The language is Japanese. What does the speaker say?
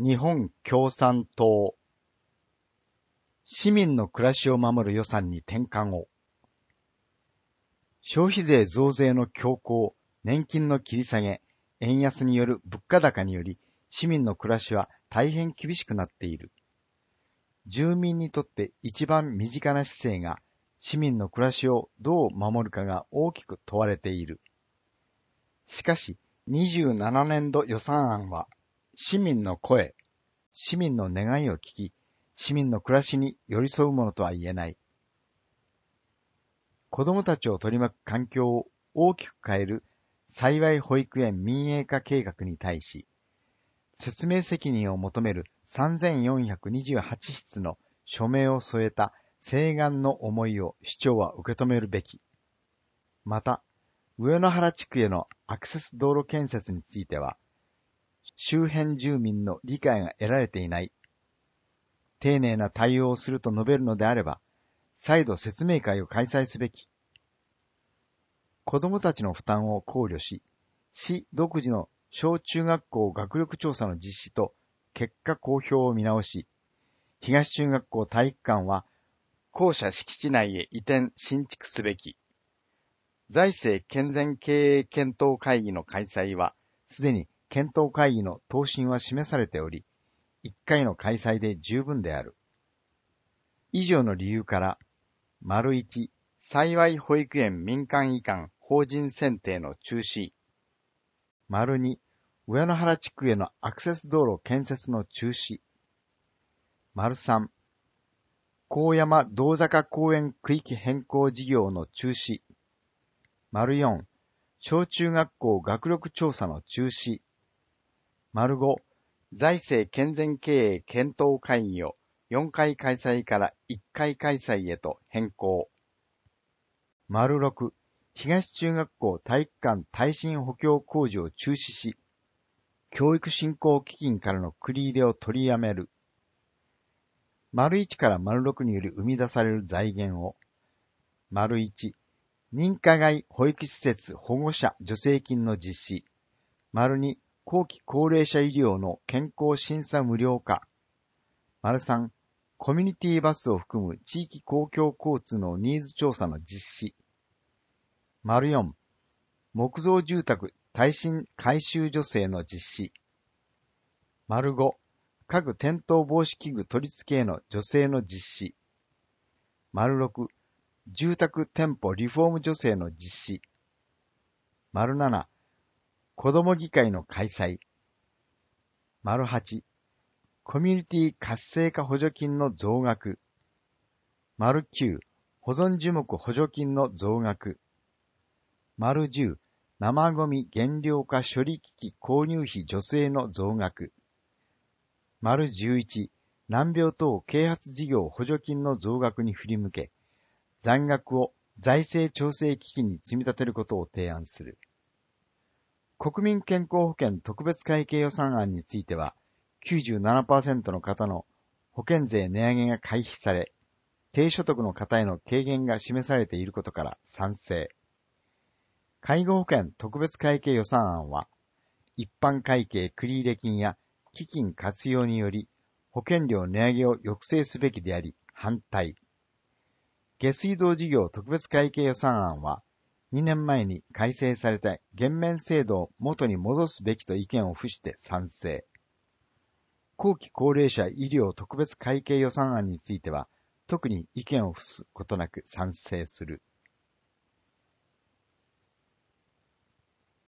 日本共産党。市民の暮らしを守る予算に転換を。消費税増税の強行、年金の切り下げ、円安による物価高により、市民の暮らしは大変厳しくなっている。住民にとって一番身近な市政が、市民の暮らしをどう守るかが大きく問われている。しかし、27年度予算案は、市民の声、市民の願いを聞き、市民の暮らしに寄り添うものとは言えない。子供たちを取り巻く環境を大きく変える幸い保育園民営化計画に対し、説明責任を求める3428筆の署名を添えた請願の思いを市長は受け止めるべき。また、上野原地区へのアクセス道路建設については、周辺住民の理解が得られていない。丁寧な対応をすると述べるのであれば、再度説明会を開催すべき。子どもたちの負担を考慮し、市独自の小中学校学力調査の実施と結果公表を見直し、東中学校体育館は校舎敷地内へ移転新築すべき。財政健全経営検討会議の開催は、すでに検討会議の答申は示されており、1回の開催で十分である。以上の理由から、1、幸い保育園民間移管法人選定の中止。2、上野原地区へのアクセス道路建設の中止。3、高山道坂公園区域変更事業の中止。4、小中学校学力調査の中止。5、財政健全経営検討会議を4回開催から1回開催へと変更。6、東中学校体育館耐震補強工事を中止し、教育振興基金からの繰り入れを取りやめる。1から6により生み出される財源を、1、認可外保育施設保護者助成金の実施。2、後期高齢者医療の健康審査無料化。3、コミュニティバスを含む地域公共交通のニーズ調査の実施。4、木造住宅耐震改修助成の実施。5、家具転倒防止器具取り付けへの助成の実施。6、住宅店舗リフォーム助成の実施。7、子ども議会の開催。8、コミュニティ活性化補助金の増額。9、保存樹木補助金の増額。10、生ゴミ減量化処理機器購入費助成の増額。11、難病等啓発事業補助金の増額に振り向け、残額を財政調整基金に積み立てることを提案する。国民健康保険特別会計予算案については、97% の方の保険税値上げが回避され、低所得の方への軽減が示されていることから賛成。介護保険特別会計予算案は、一般会計繰入金や基金活用により保険料値上げを抑制すべきであり、反対。下水道事業特別会計予算案は、2年前に改正された減免制度を元に戻すべきと意見を付して賛成。後期高齢者医療特別会計予算案については、特に意見を付すことなく賛成する。